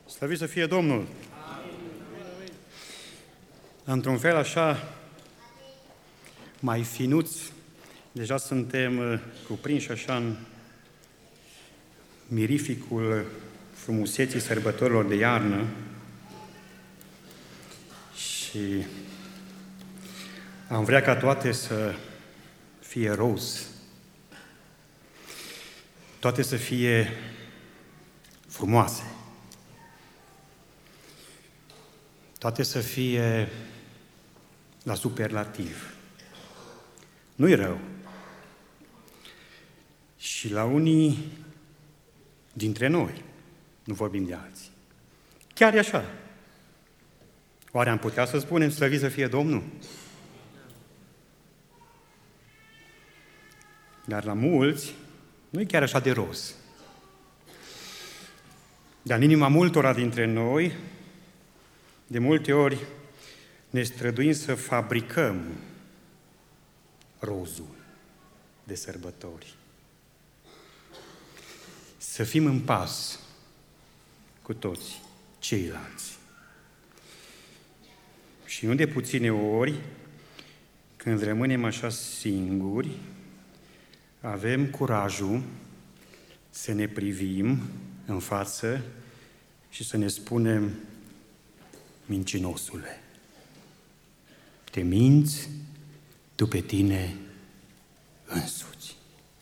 Slăvit să fie Domnul! Într-un fel așa, mai finuți, deja suntem cuprinși așa în mirificul frumuseții sărbătorilor de iarnă și am vrea ca toate să fie roz, toate să fie frumoase, toate să fie la superlativ. Nu-i rău. Și la unii dintre noi, nu vorbim de alții, chiar e așa. Oare am putea să spunem slăvit să fie Domnul? Dar la mulți nu e chiar așa de roz. Dar în inima multora dintre noi, de multe ori ne străduim să fabricăm rozul de sărbători. Să fim în pas cu toți ceilalți. Și nu de puține ori, când rămânem așa singuri, avem curajul să ne privim în față și să ne spunem: mincinosule, te minți tu pe tine însuți.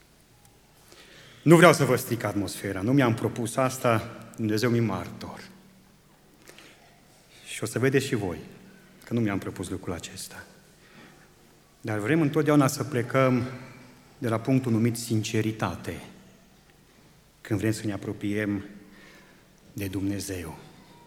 Nu vreau să vă stric atmosfera, nu mi-am propus asta, Dumnezeu mi-e martor. Și o să vedeți și voi că nu mi-am propus lucrul acesta. Dar vrem întotdeauna să plecăm de la punctul numit sinceritate, când vrem să ne apropiem de Dumnezeu.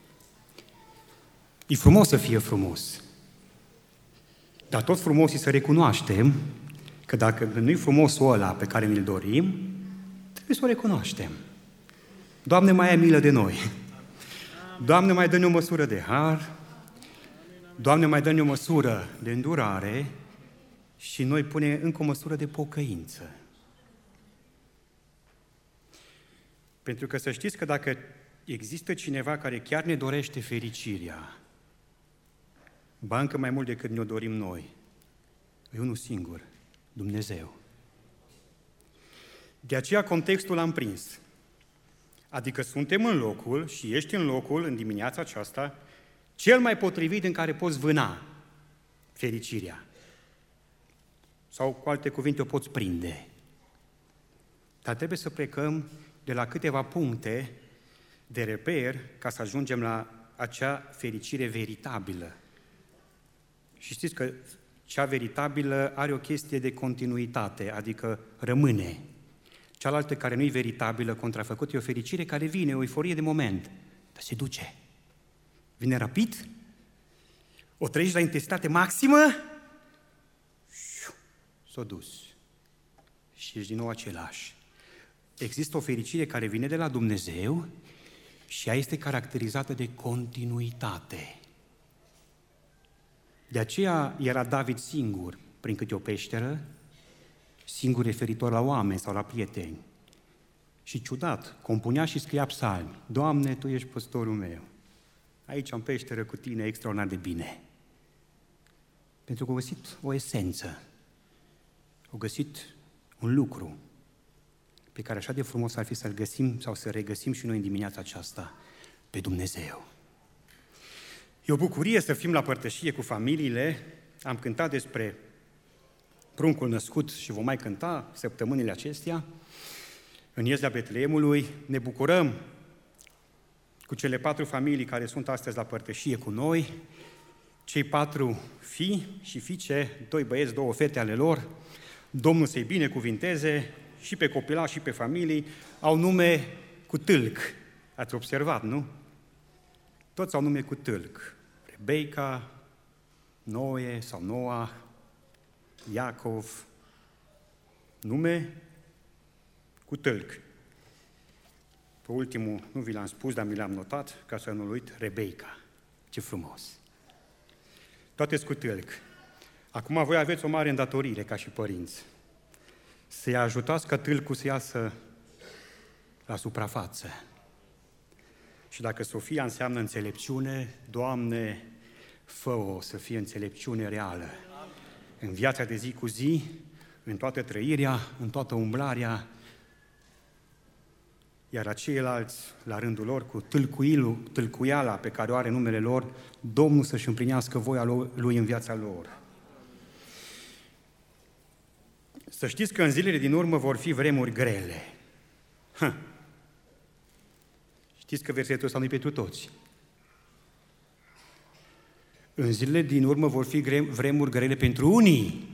E frumos să fie frumos, dar tot frumos e să recunoaștem că dacă nu-i frumosul ăla pe care ne-l dorim, trebuie să o recunoaștem. Doamne, mai ai milă de noi! Doamne, mai dă-ne o măsură de har! Doamne, mai dă-ne o măsură de îndurare și noi pune încă o măsură de pocăință. Pentru că să știți că dacă există cineva care chiar ne dorește fericirea, ba încă mai mult decât ne-o dorim noi, e unul singur, Dumnezeu. De aceea contextul l-am prins. Adică suntem în locul și ești în locul, în dimineața aceasta, cel mai potrivit în care poți vâna fericirea. Sau, cu alte cuvinte, o poți prinde. Dar trebuie să plecăm de la câteva puncte de reper ca să ajungem la acea fericire veritabilă. Și știți că cea veritabilă are o chestie de continuitate, adică rămâne. Cealaltă care nu e veritabilă, contrafăcută, e o fericire care vine, o euforie de moment, dar se duce. Vine rapid, o trăiești la intensitate maximă, s-a dus. Și ești din nou același. Există o fericire care vine de la Dumnezeu și ea este caracterizată de continuitate. De aceea era David singur prin câte o peșteră, singur referitor la oameni sau la prieteni. Și ciudat, compunea și scria psalmi: Doamne, Tu ești păstorul meu. Aici, în peșteră, cu Tine, extraordinar de bine. Pentru că au găsit o esență, au găsit un lucru pe care așa de frumos ar fi să-l găsim sau să regăsim și noi în dimineața aceasta, pe Dumnezeu. E o bucurie să fim la părtășie cu familiile. Am cântat despre pruncul născut și vom mai cânta săptămânile acestea. În Ieslea Betleemului ne bucurăm cu cele 4 familii care sunt astăzi la părtășie cu noi, cei 4 fii și fiice, 2 băieți, 2 fete ale lor. Domnul să-i binecuvinteze și pe copilași și pe familii, au nume cu tâlc. Ați observat, nu? Toți au nume cu tâlc. Rebeica, Noe sau Noah, Iacov, nume cu tâlc. Pe ultimul nu vi l-am spus, dar mi l-am notat ca să nu-l uit, Rebeica. Ce frumos! Toate cu tâlc. Acum voi aveți o mare îndatorire ca și părinți. Să-i ajutați ca tâlcul să iasă la suprafață. Și Și dacă Sofia înseamnă înțelepciune, Doamne, fă-o să fie înțelepciune reală. În viața de zi cu zi, în toată trăirea, în toată umblarea, iar la ceilalți, la rândul lor, cu tâlcuiala pe care o are numele lor, Domnul să-și împlinească voia Lui în viața lor. Să știți că în zilele din urmă vor fi vremuri grele. Știți că versetul ăsta nu-i pentru toți. În zilele din urmă vor fi vremuri grele pentru unii.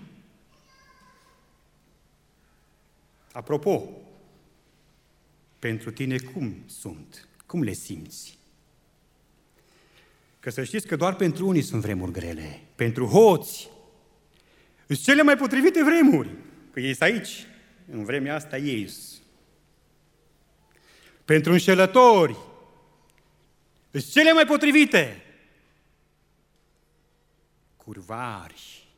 Apropo, pentru tine cum sunt? Cum le simți? Că să știți că doar pentru unii sunt vremuri grele. Pentru hoți sunt cele mai potrivite vremuri. Că ei sunt aici, în vremea asta ei sunt. Pentru înșelători sunt cele mai potrivite. Curvari,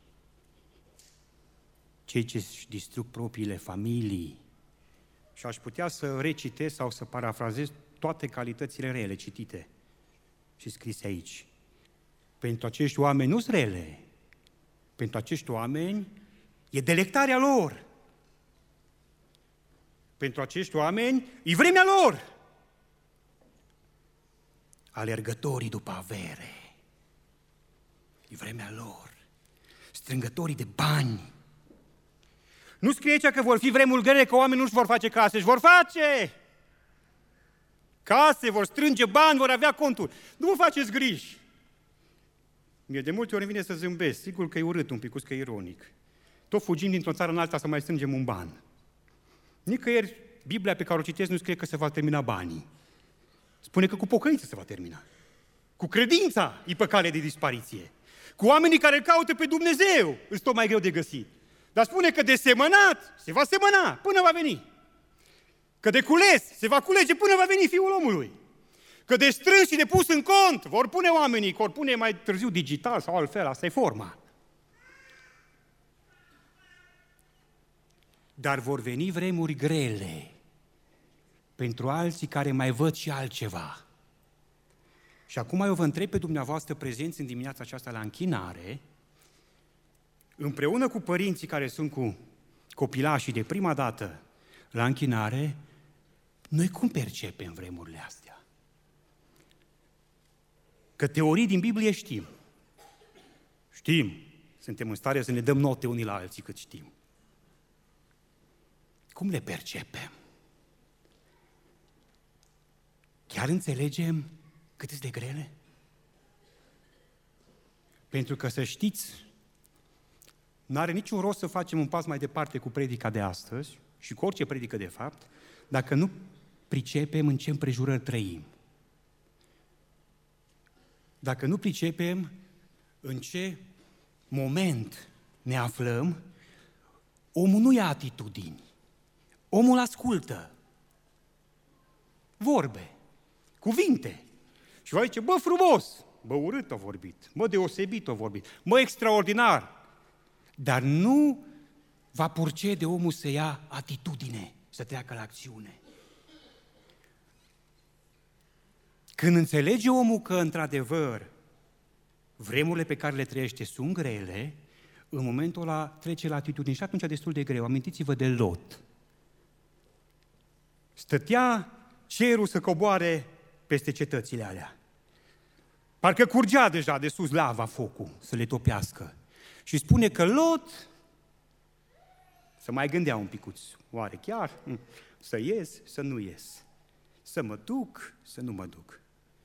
cei ce își distrug propriile familii. Și aș putea să recitesc sau să parafrazez toate calitățile rele citite și scrise aici. Pentru acești oameni nu-s rele. Pentru acești oameni e delectarea lor. Pentru acești oameni e vremea lor. Alergătorii după avere. E vremea lor. Strângătorii de bani. Nu scrie aici că vor fi vremuri grele, că oamenii nu-și vor face case, își vor face case, vor strânge bani, vor avea conturi. Nu vă faceți griji. Mie de multe ori îmi vine să zâmbesc, sigur că e urât un pic, că e ironic. Tot fugim dintr-o țară în alta să mai strângem un ban. Nicăieri Biblia pe care o citesc nu scrie că se va termina banii. Spune că cu pocăință se va termina. Cu credința e pe cale de dispariție. Cu oamenii care îl caută pe Dumnezeu îți tot mai greu de găsit. Dar spune că de semănat se va semăna până va veni. Că de cules se va culege până va veni Fiul omului. Că de strâns și de pus în cont vor pune oamenii, că vor pune mai târziu digital sau altfel, asta e forma. Dar vor veni vremuri grele pentru alții care mai văd și altceva. Și acum eu vă întreb pe dumneavoastră prezenți în dimineața aceasta la închinare, împreună cu părinții care sunt cu copilașii de prima dată la închinare, noi cum percepem vremurile astea? Că teorii din Biblie știm. Știm. Suntem în stare să ne dăm note unii la alții cât știm. Cum le percepem? Chiar înțelegem cât sunt de grele? Pentru că să știți, n-are niciun rost să facem un pas mai departe cu predica de astăzi și cu orice predică de fapt, dacă nu pricepem în ce împrejurări trăim. Dacă nu pricepem în ce moment ne aflăm, omul nu ia atitudini. Omul ascultă. Vorbe. Cuvinte. Și va zice, bă, frumos, bă, urât a vorbit, bă, deosebit a vorbit, bă, extraordinar. Dar nu va purcede omul să ia atitudine, să treacă la acțiune. Când înțelege omul că, într-adevăr, vremurile pe care le trăiește sunt grele, în momentul ăla trece la atitudine și atunci e destul de greu. Amintiți-vă de Lot. Stătea cerul să coboare peste cetățile alea. Parcă curgea deja de sus lava, focul, să le topească. Și spune că Lot să mai gândea un picuț. Oare chiar? Să ies, să nu ies. Să mă duc, să nu mă duc.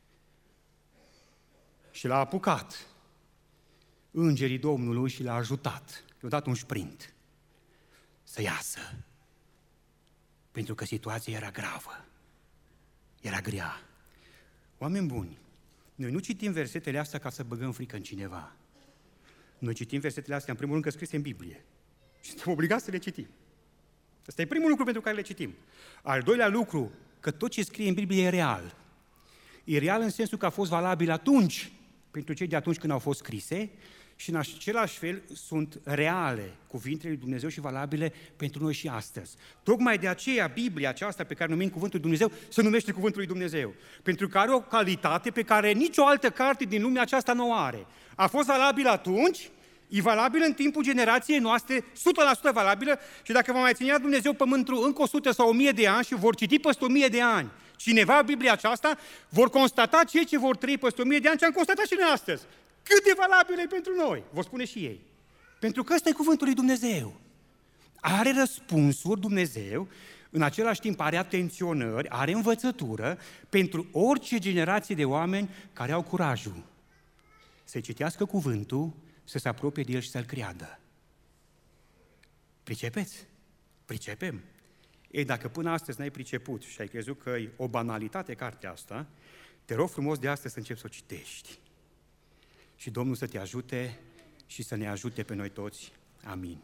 Și l-a apucat îngerii Domnului și l-a ajutat. I-a dat un sprint să iasă. Pentru că situația era gravă. Era grea. Oameni buni, noi nu citim versetele astea ca să băgăm frică în cineva. Noi citim versetele astea, în primul rând, că scrise în Biblie. Și suntem obligați să le citim. Ăsta e primul lucru pentru care le citim. Al doilea lucru, că tot ce scrie în Biblie e real. E real în sensul că a fost valabil atunci, pentru cei de atunci când au fost scrise, și în același fel sunt reale cuvintele lui Dumnezeu și valabile pentru noi și astăzi. Tocmai de aceea Biblia aceasta pe care numim Cuvântul lui Dumnezeu se numește Cuvântul lui Dumnezeu, pentru că are o calitate pe care nicio altă carte din lumea aceasta nu o are. A fost valabilă atunci, e valabilă în timpul generației noastre, 100% valabilă, și dacă va mai ținea Dumnezeu pământul încă 100 sau 1000 de ani și vor citi peste 1000 de ani cineva Biblia aceasta, vor constata cei ce vor trăi peste 1000 de ani ce am constatat și noi astăzi. Cât de valabilă e pentru noi, vor spune și ei. Pentru că ăsta e cuvântul lui Dumnezeu. Are răspunsuri Dumnezeu, în același timp are atenționări, are învățătură pentru orice generație de oameni care au curajul să citească cuvântul, să se apropie de el și să-l creadă. Pricepeți? Pricepem? Ei, dacă până astăzi n-ai priceput și ai crezut că e o banalitate cartea asta, te rog frumos de astăzi să începi să o citești. Și Domnul să te ajute și să ne ajute pe noi toți. Amin.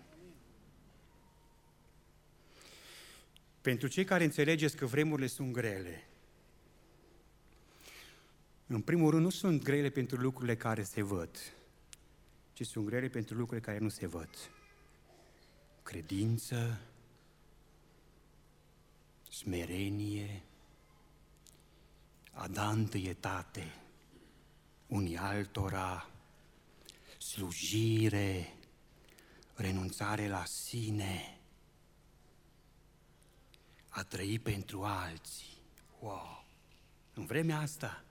Pentru cei care înțelegeți că vremurile sunt grele, în primul rând nu sunt grele pentru lucrurile care se văd, ci sunt grele pentru lucrurile care nu se văd. Credință, smerenie, a da întâietate unii altora, slujire, renunțare la sine, a trăi pentru alții. Wow! În vremea asta,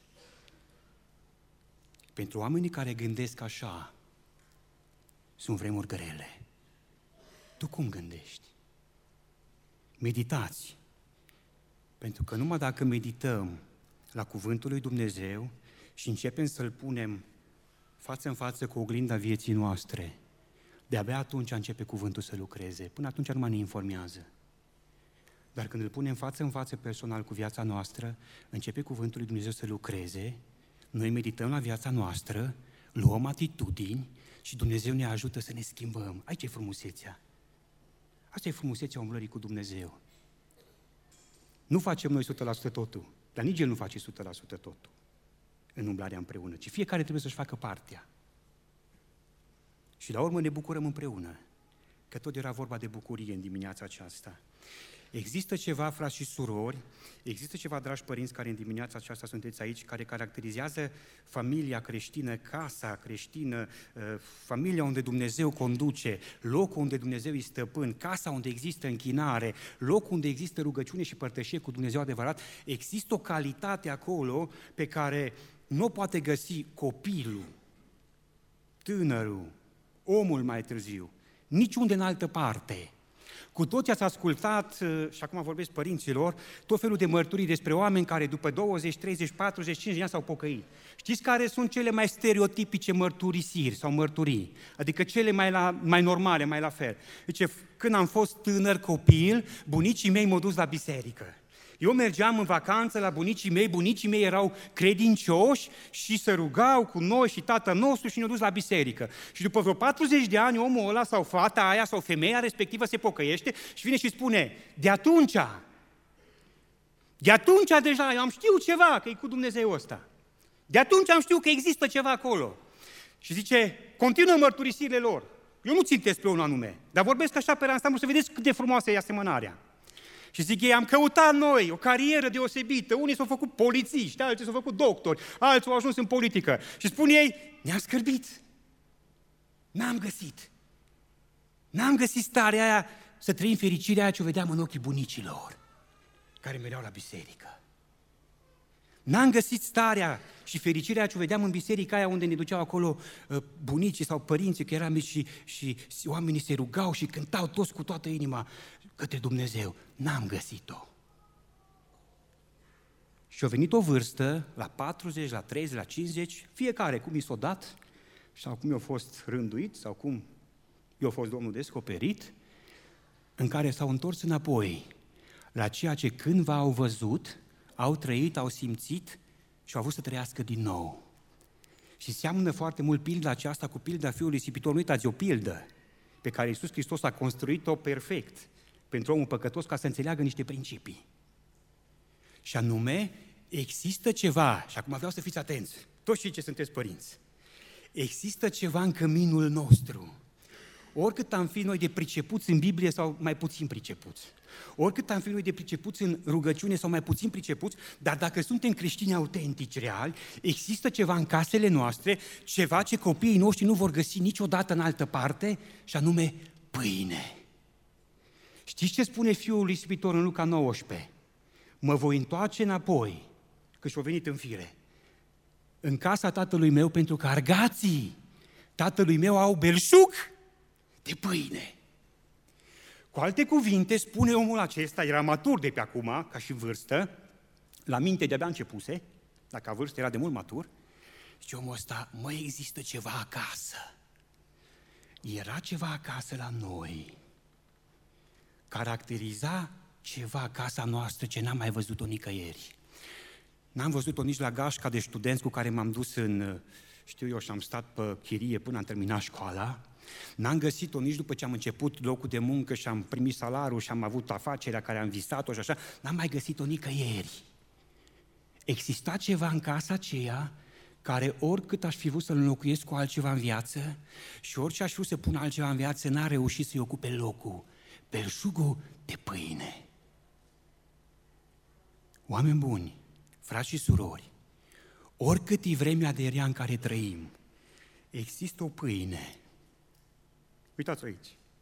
pentru oamenii care gândesc așa, sunt vremuri grele. Tu cum gândești? Meditați. Pentru că numai dacă medităm la cuvântul lui Dumnezeu și începem să-l punem față în față cu oglinda vieții noastre, de-abia atunci începe cuvântul să lucreze. Până atunci numai ne informează. Dar când îl punem față în față personal cu viața noastră, începe cuvântul lui Dumnezeu să lucreze, noi medităm la viața noastră, luăm atitudini și Dumnezeu ne ajută să ne schimbăm. Aici e frumusețea. Asta e frumusețea umblării cu Dumnezeu. Nu facem noi 100% totul, dar nici El nu face 100% totul în umblarea împreună, ci fiecare trebuie să-și facă partea. Și la urmă ne bucurăm împreună, că tot era vorba de bucurie în dimineața aceasta. Există ceva, frați și surori, există ceva, dragi părinți, care în dimineața aceasta sunteți aici, care caracterizează familia creștină, casa creștină, familia unde Dumnezeu conduce, locul unde Dumnezeu e stăpân, casa unde există închinare, locul unde există rugăciune și părtășie cu Dumnezeu adevărat. Există o calitate acolo pe care nu o poate găsi copilul, tânărul, omul mai târziu, niciunde în altă parte. Cu toți ați ascultat, și acum vorbesc părinților, tot felul de mărturii despre oameni care după 20, 30, 40, 50 de ani s-au pocăit. Știți care sunt cele mai stereotipice mărturisiri sau mărturii? Adică cele mai normale, mai la fel. Deci, când am fost tânăr copil, bunicii mei m-au dus la biserică. Eu mergeam în vacanță la bunicii mei erau credincioși și se rugau cu noi și tatăl nostru și ne-au dus la biserică. Și după vreo 40 de ani, omul ăla sau fata aia sau femeia respectivă se pocăiește și vine și spune, de atunci deja eu am știut ceva, că e cu Dumnezeu ăsta. De atunci am știut că există ceva acolo. Și zice, continuă mărturisirile lor. Eu nu țin despre unul anume, dar vorbesc așa pe ansamblu să vedeți cât de frumoasă e asemănarea. Și zic ei, am căutat noi o carieră deosebită, unii s-au făcut polițiști, alții s-au făcut doctori, alții au ajuns în politică. Și spun ei, ne-am scârbit, n-am găsit starea aia să trăim fericirea aia ce o vedeam în ochii bunicilor, care mereau la biserică. N-am găsit starea și fericirea ce o vedeam în biserica aia unde ne duceau acolo bunicii sau părinții, că eram mici și oamenii se rugau și cântau toți cu toată inima către Dumnezeu. N-am găsit-o. Și a venit o vârstă, la 40, la 30, la 50, fiecare cum i s-a dat, sau cum i-a fost rânduit, sau cum i-a fost Domnul descoperit, în care s-au întors înapoi la ceea ce cândva au văzut, au trăit, au simțit și au vrut să trăiască din nou. Și seamănă foarte mult pilda aceasta cu pilda fiului risipitor. Nu uitați, o pildă pe care Iisus Hristos a construit-o perfect pentru omul păcătos ca să înțeleagă niște principii. Și anume, există ceva, și acum vreau să fiți atenți, toți cei ce sunteți părinți, Există ceva în căminul nostru. Oricât am fi noi de pricepuți în Biblie sau mai puțin pricepuți, oricât am fi noi de pricepuți în rugăciune sau mai puțin pricepuți, dar dacă suntem creștini autentici, reali, există ceva în casele noastre, ceva ce copiii noștri nu vor găsi niciodată în altă parte, și anume pâine. Știți ce spune Fiul Ispitor în Luca 19? Mă voi întoarce înapoi, că și-o venit în fire, în casa tatălui meu, pentru că argații tatălui meu au belșug de pâine. Cu alte cuvinte, spune omul acesta, era matur de pe acum, ca și vârstă, la minte de-abia începuse, dacă a vârstă era de mult matur, și omul ăsta, există ceva acasă. Era ceva acasă la noi. Caracteriza ceva casa noastră ce n-am mai văzut-o nicăieri. N-am văzut-o nici la gașca de studenți cu care m-am dus și am stat pe chirie până am terminat școala. N-am găsit-o nici după ce am început locul de muncă și am primit salariul și am avut afacerea care am visat-o și așa. N-am mai găsit-o nicăieri. Exista ceva în casa aceea care oricât aș fi vrut să-l înlocuiesc cu altceva în viață și orice aș fi vrut să pun altceva în viață, n-a reușit să-i ocupe locul. Belșugul de pâine. Oameni buni, frați și surori, oricât e vremea de rea în care trăim, există o pâine. Uitați-o aici.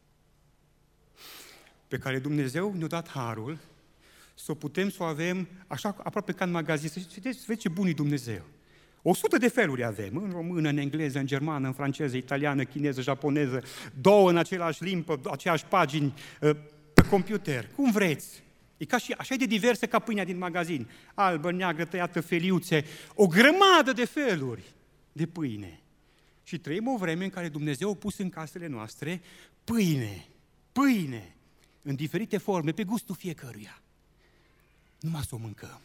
Pe care Dumnezeu ne-a dat harul să o putem să o avem așa aproape ca în magazin. Să vedeți ce bun e Dumnezeu. 100 de feluri avem, în română, în engleză, în germană, în franceză, italiană, chineză, japoneză, 2 în același limbă, aceeași pagini, pe computer, cum vreți. E ca și, așa e de diversă ca pâinea din magazin. Albă, neagră, tăiată, feliuțe, o grămadă de feluri de pâine. Și trăim o vreme în care Dumnezeu a pus în casele noastre pâine, în diferite forme, pe gustul fiecăruia. Numai să o mâncăm.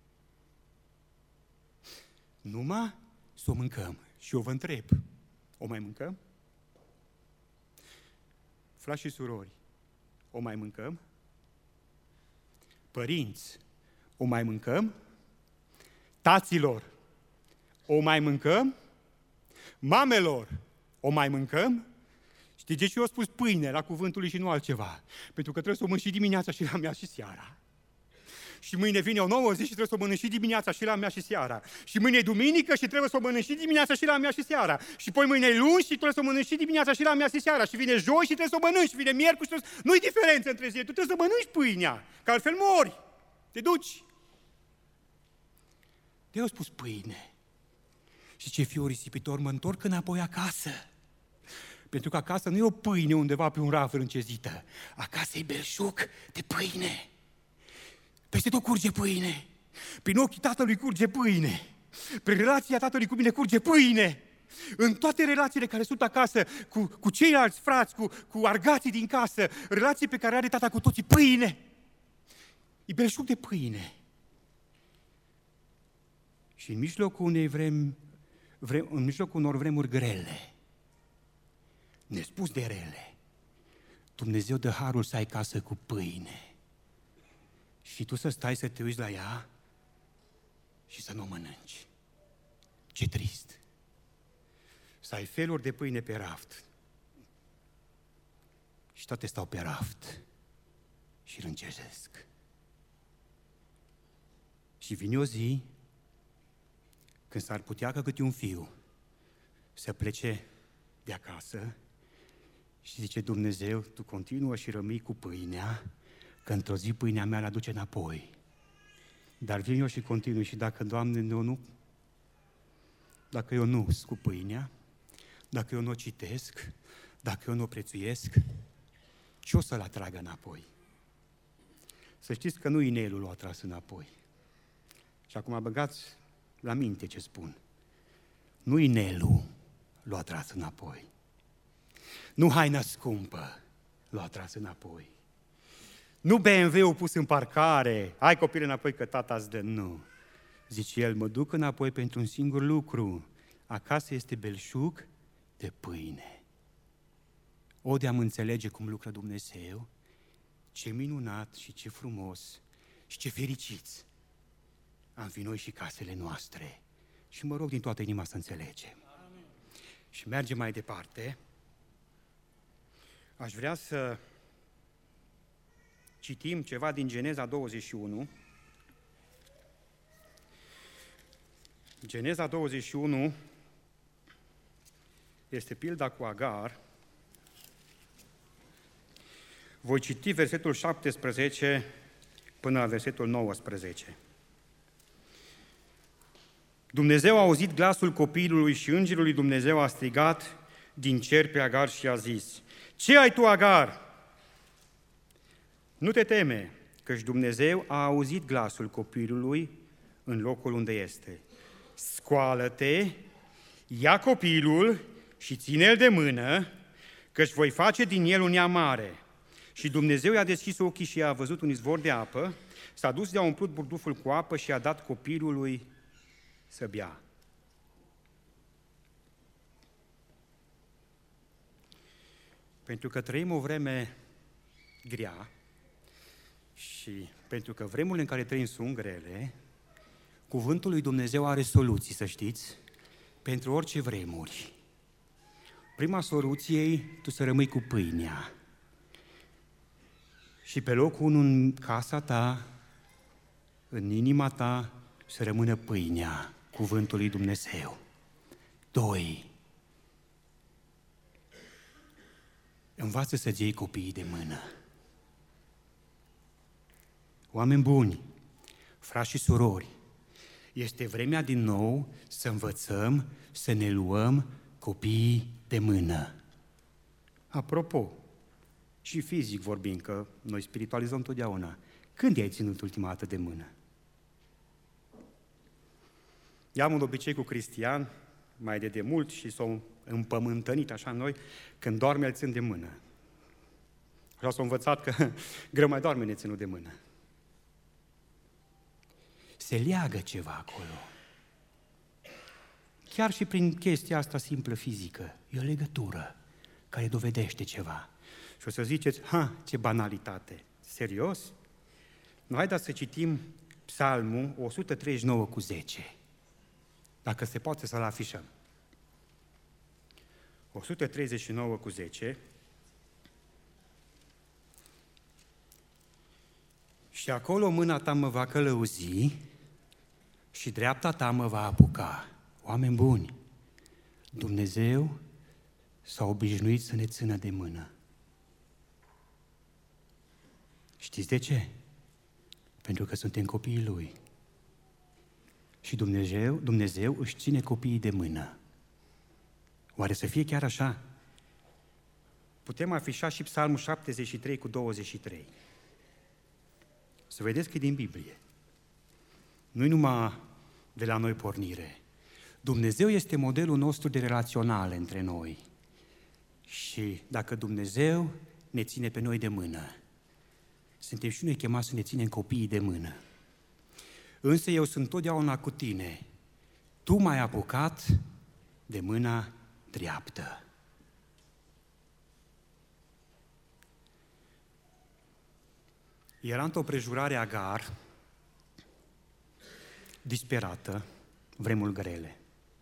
Numai să o mâncăm. Și eu vă întreb, o mai mâncăm? Frați și surori, o mai mâncăm? Părinți, o mai mâncăm? Taților, o mai mâncăm? Mamelor, o mai mâncăm? Știți de ce eu am spus pâine la cuvântul lui și nu altceva? Pentru că trebuie să o mănânc și dimineața și la mea și seara. Și mâine vine o nouă zi și trebuie să o mănânc și dimineața și la mea și seara. Și mâine e duminică și trebuie să o mănânc și dimineața și la mea și seara. Și poi mâine e luni și trebuie să o mănânc și dimineața și la mea și seara. Și vine joi și trebuie să o mănânc și vine miercuri și trebuie să... Nu-i diferență între zi, tu trebuie să mănânci pâinea, că altfel mori, te duci. De-aia au spus pâine. Și ce fiu risipitor, mă întorc înapoi acasă. Pentru că acasă nu e o pâine undeva pe un raf râncezită. Acasă e belșug de pâine. Peste tot curge pâine. Prin ochii tatălui curge pâine. Prin relația tatălui cu mine curge pâine. În toate relațiile care sunt acasă, cu ceilalți frați, cu argații din casă, relații pe care are tata cu toții, pâine. E belșug de pâine. Și în mijlocul în mijlocul unor vremuri grele, nespus de rele, Dumnezeu dă harul să ai casă cu pâine. Și tu să stai să te uiți la ea și să nu o mănânci. Ce trist! Să ai feluri de pâine pe raft și toate stau pe raft și râncejesc. Și vine o zi când s-ar putea ca câte un fiu să plece de acasă și zice, Dumnezeu, Tu continuă și rămâi cu pâinea, că într-o zi pâinea mea la duce înapoi. Dar vin eu și continui și dacă, Doamne, dacă eu nu cu pâinea, dacă eu nu o citesc, dacă eu nu o prețuiesc, ce o să-l atragă înapoi? Să știți că nu inelul l-a atras înapoi. Și acum băgați la minte ce spun. Nu inelul l-a atras înapoi. Nu haina scumpă l-a atras înapoi. Nu BMW-ul pus în parcare, hai copile înapoi că tata îți dă, nu. Zice el, mă duc înapoi pentru un singur lucru. Acasă este belșug de pâine. O de am înțelege cum lucră Dumnezeu, ce minunat și ce frumos și ce fericiți am fi noi și casele noastre. Și mă rog din toată inima să înțelegem. Amin. Și mergem mai departe. Aș vrea să citim ceva din Geneza 21. Geneza 21 este pilda cu Agar. Voi citi versetul 17 până la versetul 19. Dumnezeu a auzit glasul copilului și îngerul lui Dumnezeu a strigat din cer pe Agar și a zis: Ce ai tu, Agar? Nu te teme, căci Dumnezeu a auzit glasul copilului în locul unde este. Scoală-te, ia copilul și ține-l de mână, căci voi face din el un ea mare. Și Dumnezeu i-a deschis ochii și a văzut un izvor de apă, s-a dus de a umplut burduful cu apă și a dat copilului să bea. Pentru că trăim o vreme grea și pentru că vremurile în care trăim sunt grele, cuvântul lui Dumnezeu are soluții, să știți, pentru orice vremuri. Prima soluție e tu să rămâi cu pâinea. Și pe locul 1 în casa ta, în inima ta, să rămână pâinea, cuvântul lui Dumnezeu. 2. Învață să-ți iei copiii de mână. Oameni buni, frați și surori, este vremea din nou să învățăm să ne luăm copiii de mână. Apropo, și fizic vorbind, că noi spiritualizăm totdeauna, când i-ai ținut ultima dată de mână? Eu am un obicei cu Cristian, mai de demult, și s-o împământănit așa noi, când doarme îl țin de mână. Așa s-a învățat că greu mai doarme neținut de mână. Se leagă ceva acolo. Chiar și prin chestia asta simplă fizică. E o legătură care dovedește ceva. Și o să ziceți, ce banalitate. Serios? Nu, haideți să citim Psalmul 139 cu 10. Dacă se poate să-l afișăm. 139 cu 10. Și acolo mâna ta mă va călăuzi și dreapta ta mă va apuca. Oameni buni, Dumnezeu s-a obișnuit să ne țină de mână. Știți de ce? Pentru că suntem copiii Lui. Și Dumnezeu își ține copiii de mână. Oare să fie chiar așa? Putem afișa și Psalmul 73 cu 23. Să vedeți că e din Biblie. Nu-i numai de la noi pornire. Dumnezeu este modelul nostru de relaționale între noi. Și dacă Dumnezeu ne ține pe noi de mână, suntem și noi chemați să ne ținem copiii de mână. Însă eu sunt totdeauna cu tine. Tu m-ai apucat de mâna dreaptă. Era într-o prejurare Agar, disperată, vremuri grele.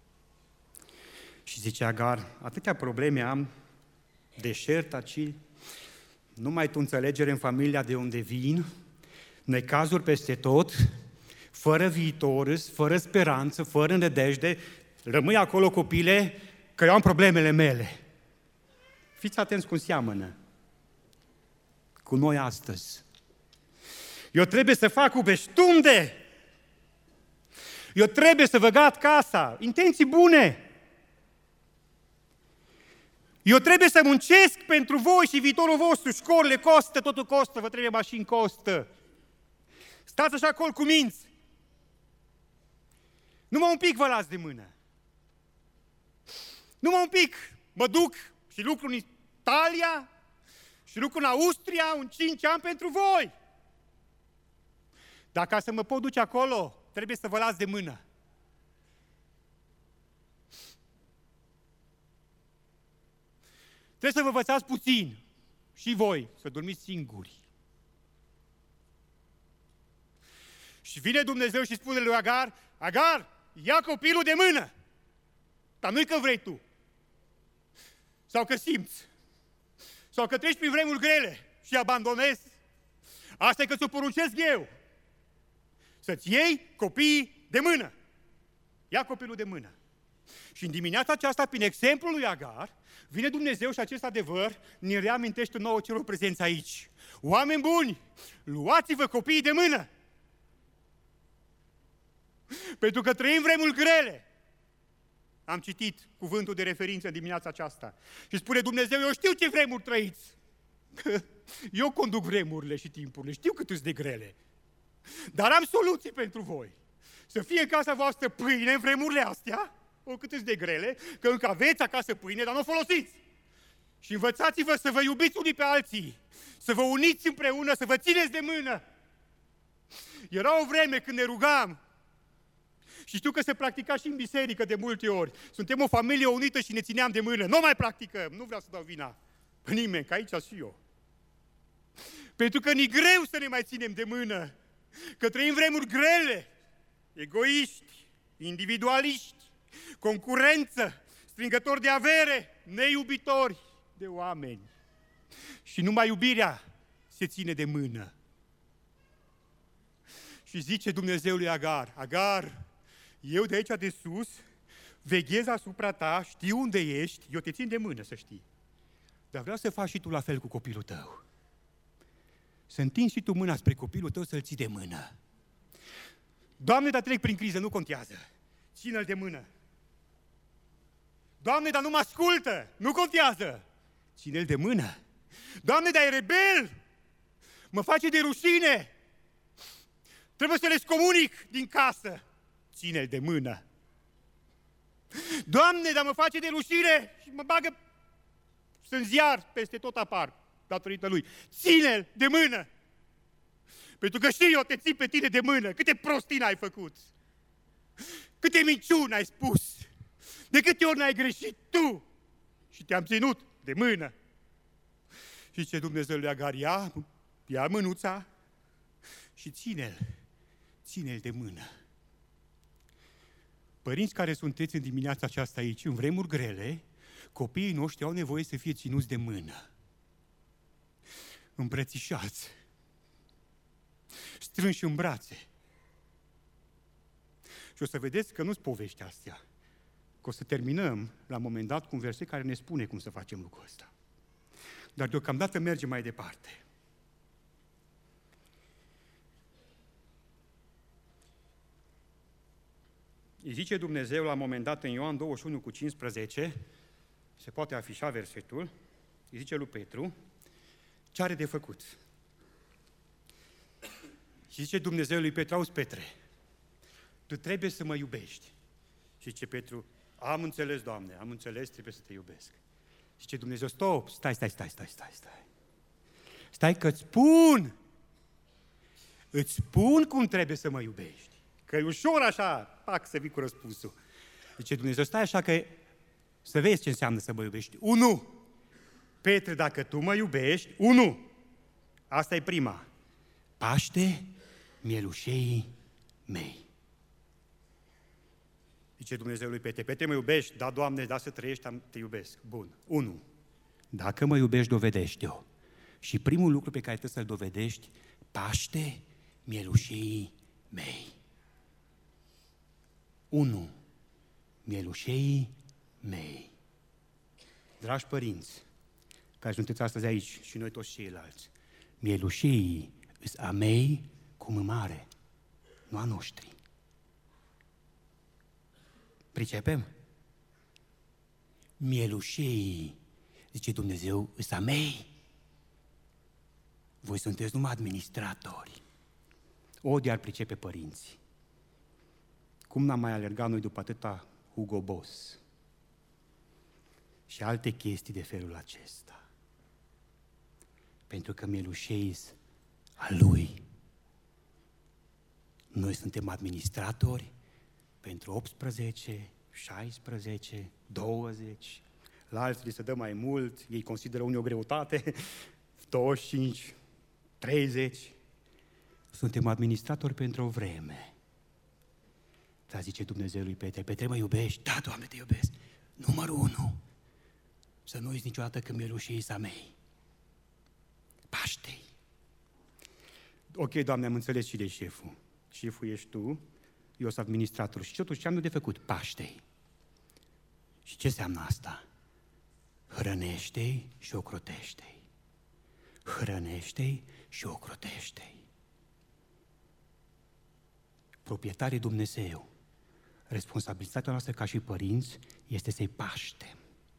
Și zice Agar, atâtea probleme am, deșert aici, numai tu înțelegere în familia de unde vin, necazuri peste tot, fără viitor, fără speranță, fără nădejde, rămâi acolo, copile, că eu am problemele mele. Fiți atenți cum seamănă cu noi astăzi. Eu trebuie să fac ubeștunde. Eu trebuie să vă gat casa. Intenții bune. Eu trebuie să muncesc pentru voi și viitorul vostru. Școlile costă, totul costă, vă trebuie mașini, costă. Stați așa acolo cu minți. Numai un pic vă las de mână. Numai un pic. Mă duc și lucru în Italia și lucru în Austria un 5 ani pentru voi. Dar ca să mă pot duce acolo, trebuie să vă las de mână. Trebuie să vă învățați puțin și voi să dormiți singuri. Și vine Dumnezeu și spune lui Agar, Agar, ia copilul de mână. Dar nu-i că vrei tu. sau că simți, sau că treci prin vremuri grele și abandonezi, asta e că ți-o poruncesc eu. Să-ți iei copiii de mână. Ia copilul de mână. Și în dimineața aceasta, prin exemplul lui Agar, vine Dumnezeu și acest adevăr ne reamintește nouă celor prezenți aici. Oameni buni, luați-vă copiii de mână! Pentru că trăim vremuri grele. Am citit cuvântul de referință în dimineața aceasta. Și spune Dumnezeu, eu știu ce vremuri trăiți. Eu conduc vremurile și timpurile, știu cât îți de grele. Dar am soluții pentru voi. Să fie în casa voastră pâine în vremurile astea, oricât îți de grele, că încă aveți acasă pâine, dar nu o folosiți. Și învățați-vă să vă iubiți unii pe alții, să vă uniți împreună, să vă țineți de mână. Era o vreme când ne rugam, și știu că se practica și în biserică de multe ori. Suntem o familie unită și ne țineam de mână. Nu mai practicăm, nu vreau să dau vina pe nimeni, că aici și eu. Pentru că ni greu să ne mai ținem de mână, că trăim vremuri grele, egoiști, individualiști, concurență, strângători de avere, neiubitori de oameni. Și numai iubirea se ține de mână. Și zice Dumnezeu lui Agar, Agar, eu de aici de sus veghez asupra ta, știu unde ești, eu te țin de mână, să știi. Dar vreau să faci și tu la fel cu copilul tău. Să întinzi și tu mâna spre copilul tău să-l ții de mână. Doamne, dar trec prin criză, nu contează. Ține-l de mână. Doamne, dar nu mă ascultă, nu contează. Ține-l de mână. Doamne, dar e rebel, mă face de rușine. Trebuie să le excomunic din casă. Ține-l de mână. Doamne, dar mă face de rușine și mă bagă în ziar, peste tot apar, datorită lui. Ține-l de mână. Pentru că știu eu, te țin pe tine de mână. Câte prostii n-ai făcut. Câte minciuni ai spus. De câte ori n-ai greșit tu. Și te-am ținut de mână. Și ce Dumnezeu lui Agar, ia mânuța și ține-l de mână. Părinți care sunteți în dimineața aceasta aici, în vremuri grele, copiii noștri au nevoie să fie ținuți de mână. Îmbrățișați, strânși în brațe. Și o să vedeți că nu-s povești astea, că o să terminăm la un moment dat cu un verset care ne spune cum să facem lucrul ăsta. Dar deocamdată mergem mai departe. Îi zice Dumnezeu la un moment dat în Ioan 21:15, se poate afișa versetul, îi zice lui Petru, ce are de făcut? Și zice Dumnezeu lui Petru, auzi Petre, tu trebuie să mă iubești. Și zice Petru, am înțeles, Doamne, am înțeles, trebuie să te iubesc. Și zice Dumnezeu, stop, stai. Stai că îți spun cum trebuie să mă iubești. Că e ușor așa, pac, să vii cu răspunsul. Zice Dumnezeu, stai așa că să vezi ce înseamnă să mă iubești. 1. Petre, dacă tu mă iubești, 1. Asta e prima. Paște mielușeii mei. Zice Dumnezeu lui Petre, Petre, mă iubești? Da, Doamne, da să trăiești, te iubesc. Bun. 1. Dacă mă iubești, dovedește-o. Și primul lucru pe care trebuie să-l dovedești, paște mielușeii mei. 1. Mielușeii mei. Dragi părinți, care sunteți astăzi aici și noi toți ceilalți, mielușeii îs a mei cu M mare, nu a noștri. Pricepem? Mielușeii, zice Dumnezeu, îs a mei. Voi sunteți numai administratori. De ar pricepe părinții. Cum n-am mai alergat noi după atâta Hugo Boss și alte chestii de felul acesta. Pentru că mielușeii a lui. Noi suntem administratori pentru 18, 16, 20, la alții li se dă mai mult, ei consideră unii o greutate, 25, 30. Suntem administratori pentru o vreme. Dar zice Dumnezeu lui Petre, Petre, mă iubești? Da, Doamne, te iubesc. Numărul 1. să nu uiți niciodată că mielușii s-a mei. Paște-i. Ok, Doamne, am înțeles și de șeful. Șeful ești tu, eu sunt administrator. Și totuși ce am eu de făcut? Paște-i. Și ce înseamnă asta? Hrănește-i și ocrotește-i. Hrănește-i și ocrotește-i. Proprietarii Dumnezeu, responsabilitatea noastră ca și părinți este să-i paștem.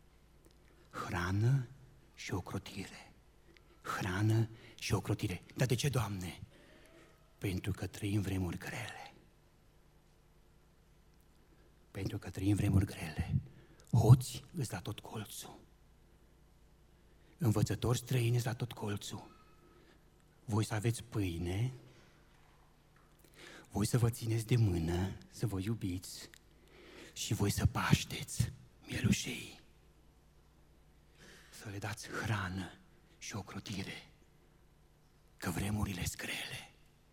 Hrană și ocrotire. Hrană și ocrotire. Dar de ce, Doamne? Pentru că trăim vremuri grele. Pentru că trăim vremuri grele. Hoți îți la tot colțul. Învățători străini îți la tot colțul. Voi să aveți pâine, voi să vă țineți de mână, să vă iubiți și voi să pașteți mielușei. Să le dați hrană și ocrotire, că vremurile sunt grele.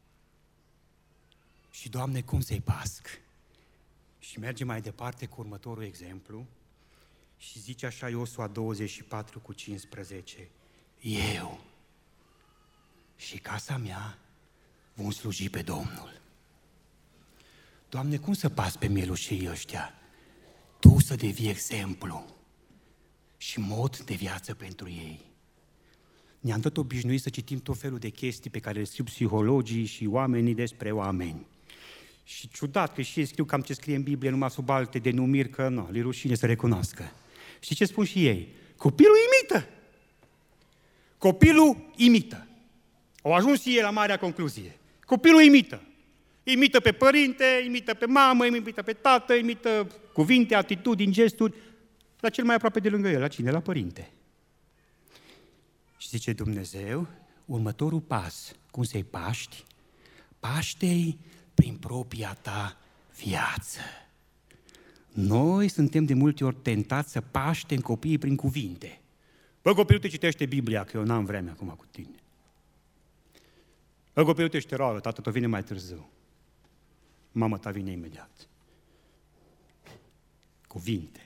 Și, Doamne, cum să-i pasc? Și merge mai departe cu următorul exemplu și zice așa Iosua 24:15: eu și casa mea vom sluji pe Domnul. Doamne, cum să pas pe mielușii ăștia? Tu să devii exemplu și mod de viață pentru ei. Ne-am tot obișnuit să citim tot felul de chestii pe care le scriu psihologii și oamenii despre oameni. Și ciudat că și ei scriu cam ce scrie în Biblie, numai sub alte denumiri, că nu, le rușine să recunoască. Și ce spun și ei? Copilul imită! Copilul imită. Au ajuns și ei la marea concluzie. Copilul imită. Imită pe părinte, imită pe mamă, imită pe tată, imită cuvinte, atitudini, gesturi, la cel mai aproape de lângă el, la cine? La părinte. Și zice Dumnezeu, următorul pas, cum să-i paști? Paște-i prin propria ta viață. Noi suntem de multe ori tentați să paștem copiii prin cuvinte. Bă, copilul te citește Biblia, că eu n-am vreme acum cu tine. Bă, copilul te te roagă, tată, tu vine mai târziu. Mama ta vine imediat. Cuvinte.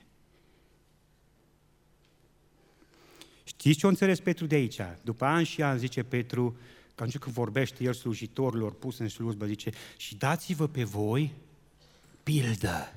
Știți ce o înțeles Petru de aici? După ani și ani, zice Petru, că atunci când vorbește el slujitorilor pus în slujbă, zice, și dați-vă pe voi pildă.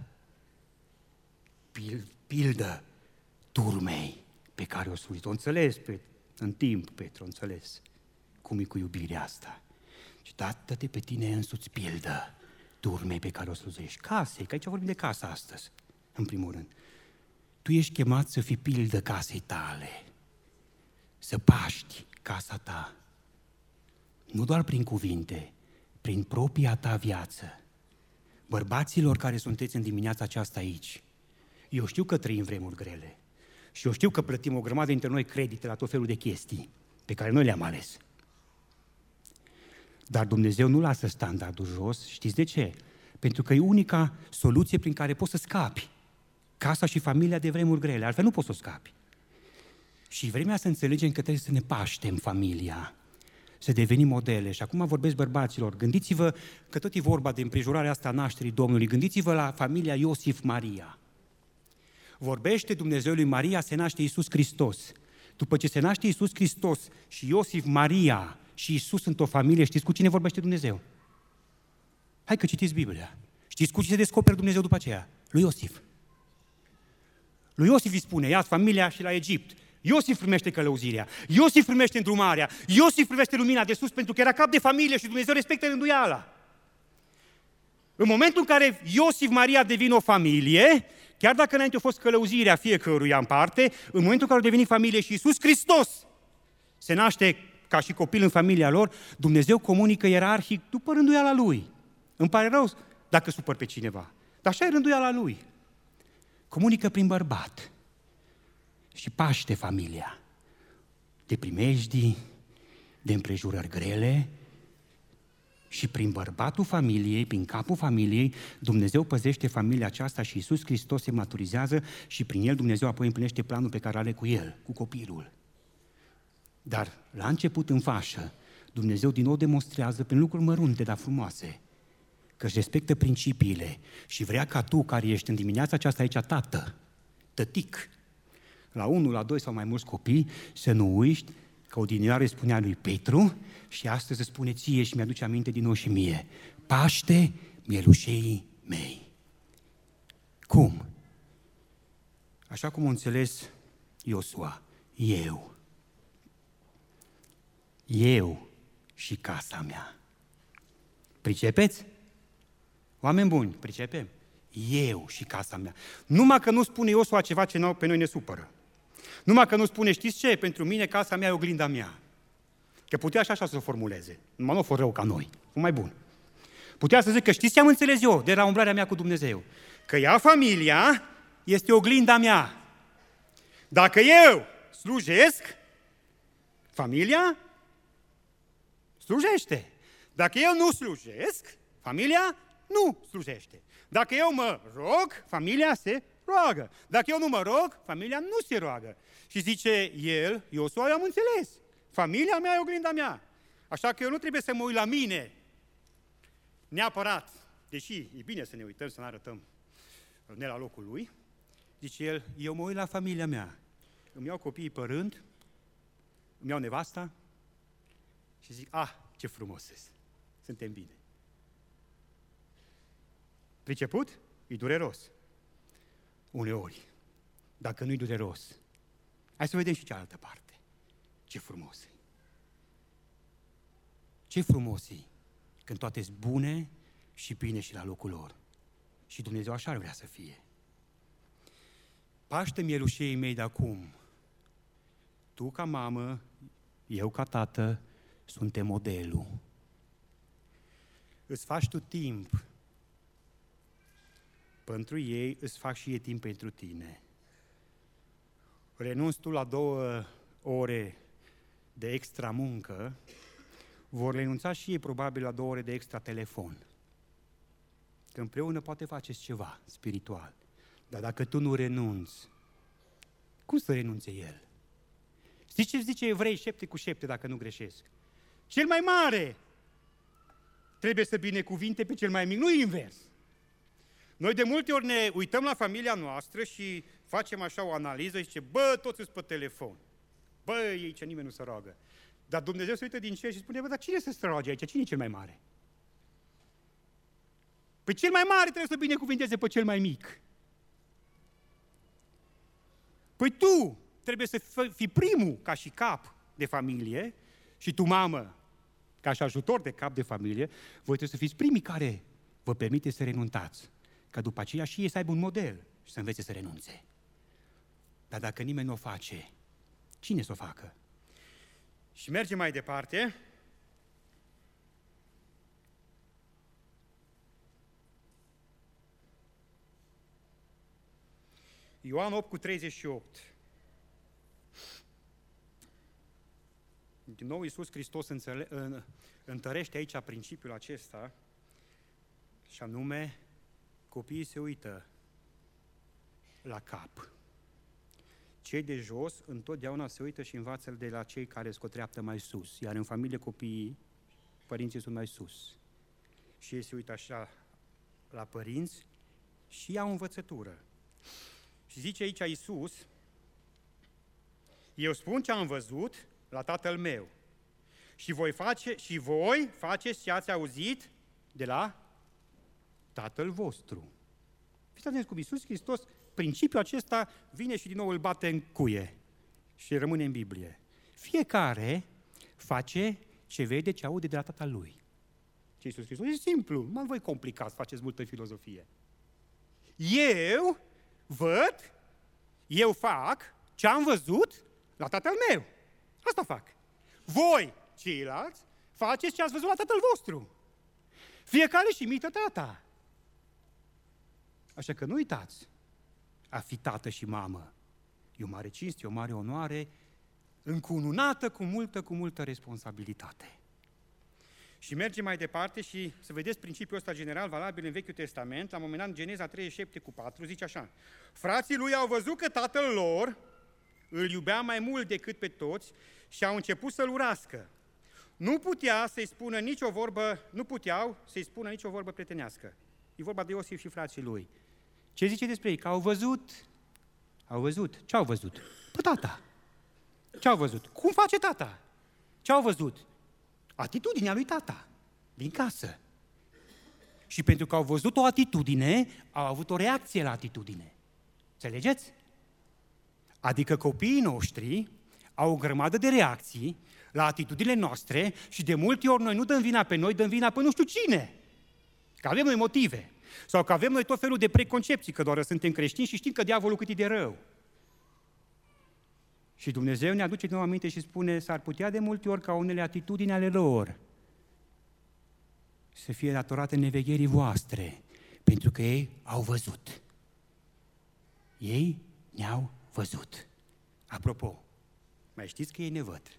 Pildă turmei pe care o slujit. O înțeles în timp, Petru, o înțeles cum e cu iubirea asta. Și dă-te pe tine însuți pildă turmei pe care o slujești. Casei, că aici vorbim de casa astăzi, în primul rând. Tu ești chemat să fii pildă casei tale, să paști casa ta, nu doar prin cuvinte, prin propria ta viață. Bărbaților care sunteți în dimineața aceasta aici, eu știu că trăim vremuri grele și eu știu că plătim o grămadă dintre noi credite la tot felul de chestii pe care noi le-am ales. Dar Dumnezeu nu lasă standardul jos, știți de ce? Pentru că e unica soluție prin care poți să scapi casa și familia de vremuri grele, altfel nu poți să o scapi. Și vremea să înțelegem că trebuie să ne paștem familia, să devenim modele. Și acum vorbesc bărbaților, gândiți-vă că tot e vorba de împrejurarea asta a nașterii Domnului, gândiți-vă la familia Iosif-Maria. Vorbește Dumnezeu lui Maria, se naște Iisus Hristos. După ce se naște Iisus Hristos și Iosif, Maria și Iisus sunt o familie, știți cu cine vorbește Dumnezeu? Hai că citiți Biblia. Știți cu cine se descoperă Dumnezeu după aceea? Lui Iosif. Lui Iosif îi spune, ia-ți familia și la Egipt. Iosif primește călăuzirea, Iosif primește îndrumarea, Iosif primește lumina de sus pentru că era cap de familie și Dumnezeu respectă rânduiala. În momentul în care Iosif, Maria devin o familie, chiar dacă înainte a fost călăuzirea fiecăruia în parte, în momentul în care au devenit familie și Iisus Hristos se naște ca și copil în familia lor, Dumnezeu comunică ierarhic după rânduiala Lui. Îmi pare rău dacă supăr pe cineva, dar așa e rânduiala Lui. Comunică prin bărbat și paște familia de primejdii, de împrejurări grele și prin bărbatul familiei, prin capul familiei, Dumnezeu păzește familia aceasta și Iisus Hristos se maturizează și prin el Dumnezeu apoi împlinește planul pe care are cu el, cu copilul. Dar la început în fașă, Dumnezeu din nou demonstrează prin lucruri mărunte, dar frumoase, că își respectă principiile și vrea ca tu, care ești în dimineața aceasta aici, tată, tătic, la 1, la 2 sau mai mulți copii, să nu uiți că odinioară îi spunea lui Petru și astăzi îți spune ție și mi-aduce aminte din nou și mie: Paște mielușeii mei. Cum? Așa cum a înțeles Iosua, eu și casa mea. Pricepeți? Oameni buni, pricepem? Eu și casa mea. Numai că nu spune Iosua ceva ce pe noi ne supără. Numai că nu spune, știți ce? Pentru mine casa mea e oglinda mea. Că putea și așa să o formuleze. Numai nu o fost rău ca noi. O mai bun. Putea să zică, știți ce am înțeles eu de la umblarea mea cu Dumnezeu? Că ea, familia, este oglinda mea. Dacă eu slujesc, familia slujește. Dacă eu nu slujesc, familia nu slujește. Dacă eu mă rog, familia se roagă. Dacă eu nu mă rog, familia nu se roagă. Și zice el, Iosua, eu am înțeles. Familia mea e oglinda mea. Așa că eu nu trebuie să mă uit la mine neapărat, deși e bine să ne uităm, să ne arătăm ne la locul lui. Zice el, eu mă uit la familia mea. Îmi iau copiii pe rând, îmi iau nevasta și zic, ce frumos suntem bine. Priceput? E dureros. Uneori. Dacă nu-i dureros. Hai să vedem și cealaltă parte. Ce frumos e. Ce frumos e când toate sunt bune și bine și la locul lor. Și Dumnezeu așa ar vrea să fie. Paște mielușeii mei de acum. Tu ca mamă, eu ca tată, suntem modelul. Îți faci tu timp pentru ei, îți fac și ei timp pentru tine. Renunți tu la 2 ore de extra muncă, vor renunța și ei probabil la 2 ore de extra telefon. Că împreună poate faceți ceva spiritual. Dar dacă tu nu renunți, cum să renunțe el? Știți ce zice Evrei 7:7 dacă nu greșesc? Cel mai mare trebuie să binecuvinte pe cel mai mic, nu invers. Noi de multe ori ne uităm la familia noastră și facem așa o analiză și zice, toți sunt pe telefon. Ei, ce nimeni nu se roagă. Dar Dumnezeu se uită din cer și spune, dar cine se roage aici? Cine e cel mai mare? Păi cel mai mare trebuie să binecuvinteze pe cel mai mic. Păi tu trebuie să fii primul ca și cap de familie și tu, mamă, ca și ajutor de cap de familie, voi trebuie să fiți primii care vă permite să renunțați. Ca după aceea și ei să aibă un model și să învețe să renunțe. Dar dacă nimeni nu o face, cine să o facă? Și mergem mai departe. Ioan 8:38. Din nou Iisus Hristos întărește aici principiul acesta și anume copiii se uită la cap. Cei de jos întotdeauna se uită și învață de la cei care scotreaptă mai sus, iar în familie copiii, părinții sunt mai sus. Și ei se uită așa la părinți și iau învățătură. Și zice aici Iisus, eu spun ce am văzut la Tatăl meu și voi faceți ce ați auzit de la Tatăl vostru. Fiți atenți cum Iisus Hristos, principiul acesta vine și din nou îl bate în cuie și rămâne în Biblie. Fiecare face ce vede, ce aude de la Tatăl lui. Ce Iisus Hristos? E simplu, nu voi complicați, faceți multă filozofie. Eu văd, eu fac ce am văzut la Tatăl meu. Asta fac. Voi, ceilalți, faceți ce ați văzut la Tatăl vostru. Fiecare și imită tata. Așa că nu uitați, a fi tată și mamă e o mare cinste, e o mare onoare, încununată cu multă responsabilitate. Și mergem mai departe și să vedeți principiul ăsta general valabil în Vechiul Testament, la un moment dat în Geneza 37:4, zice așa, frații lui au văzut că tatăl lor îl iubea mai mult decât pe toți și au început să-l urască. Nu puteau să-i spună nicio vorbă prietenească. E vorba de Iosif și frații lui. Ce zice despre ei? Că au văzut. Ce au văzut? Pe tata. Ce au văzut? Cum face tata? Ce au văzut? Atitudinea lui tata, din casă. Și pentru că au văzut o atitudine, au avut o reacție la atitudine. Înțelegeți? Adică copiii noștri au o grămadă de reacții la atitudinile noastre și de multe ori noi nu dăm vina pe noi, dăm vina pe nu știu cine. Că avem noi motive. Sau că avem noi tot felul de preconcepții, că doar suntem creștini și știm că diavolul cât e de rău. Și Dumnezeu ne aduce din nou aminte și spune, s-ar putea de multe ori ca unele atitudini ale lor să fie datorate nevegherii voastre, pentru că ei au văzut. Ei ne-au văzut. Apropo, mai știți că ei ne văd.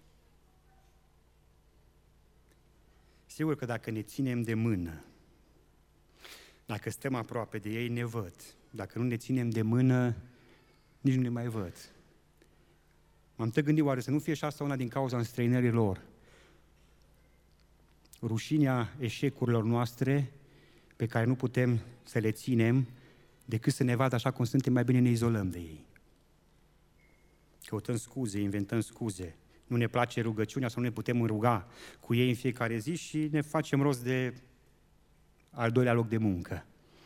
Sigur că dacă ne ținem de mână, dacă stăm aproape de ei, ne văd. Dacă nu ne ținem de mână, nici nu ne mai văd. M-am tot gândit, oare să nu fie și asta una din cauza înstrăinării lor? Rușinea eșecurilor noastre, pe care nu putem să le ținem, decât să ne vadă așa cum suntem, mai bine ne izolăm de ei. Căutăm scuze, inventăm scuze. Nu ne place rugăciunea sau nu ne putem ruga cu ei în fiecare zi și ne facem rost de al doilea loc de muncă.